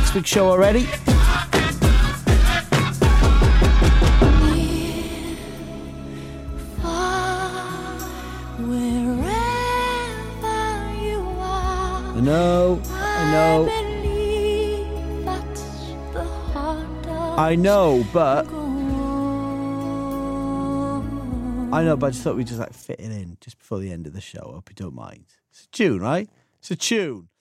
next week's show already. I know. But I just thought we'd just like fit it in just before the end of the show. I hope you don't mind. It's a tune, right? It's a tune.